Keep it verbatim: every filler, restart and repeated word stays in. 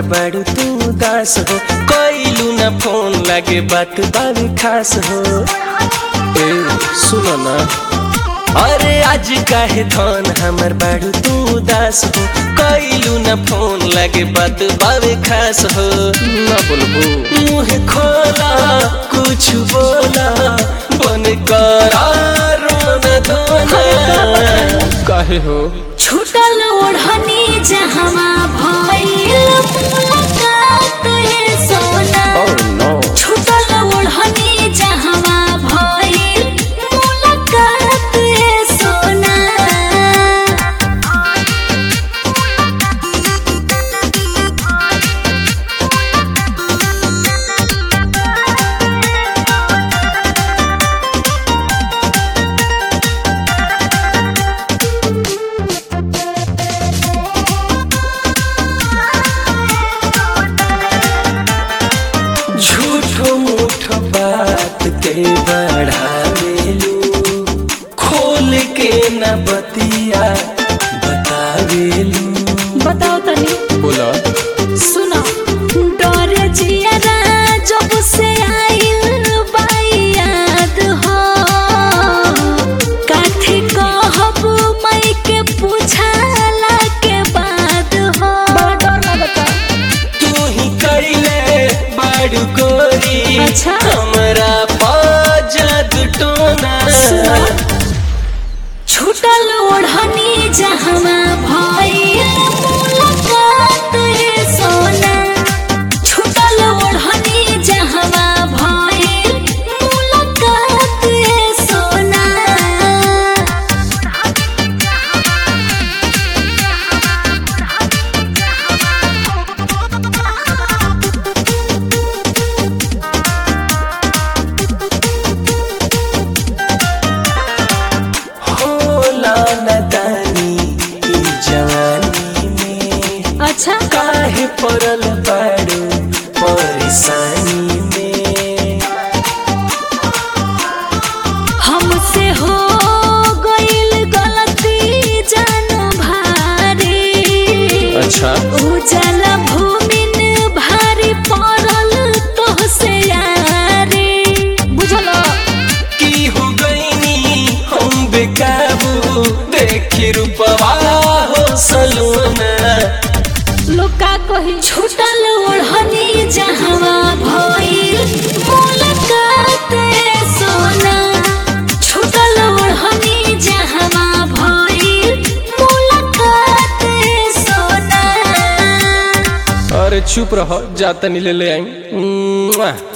बाड़ू तू दास हो, कइलू ना फोन लागे बात बावे खास हो। ए सुनो ना, अरे आज काहे धन हमर बाड़ू तू दास हो, कइलू ना फोन लागे बात बावे खास हो। ना बोलबो मुँह खोला कुछ बोला बन करार न धोना। काहे हो छूटल ओढ़नी जहवा भइल मुलाकात है सोना। oh, no. छूटल ओढ़नी जहवा भइल मुलाकात है सोना। झूठो मूठो बात के बढ़ावेलू, खोल के न बतिया बतावेलू। बताओ तनी बोला सुनो, डर जियारा जब से आइल बाई याद हो, काठी कहब मई के पूछाला के बाद हो। बड़ा डर लगता तू ही कइले बाड़ू गोरी, अच्छा। हमरा पाजाद टोना। छूटल ओढ़नी जहवा भइल मुलाकात है सोना। छूटल ओढ़नी जहवा भइल मुलाकात है सोना। होला नदानी ई जवानी में, अच्छा काहे पड़ल बाड़ू परेशानी में। हमसे हो गइल गलती जान भारी। अच्छा उजल भूमिन भारी पड़ल तोहसे यारी। बुझल की हो गईनी हम बेकाबू, देखी रूपवा हो सलोना। लुका कही छूटल ओढ़नी जहवा भइल मुलाकात है सोना। छूटल ओढ़नी जहवा भइल मुलाकात है सोना। अरे चुप रहो, जाता नहीं ले ले आई।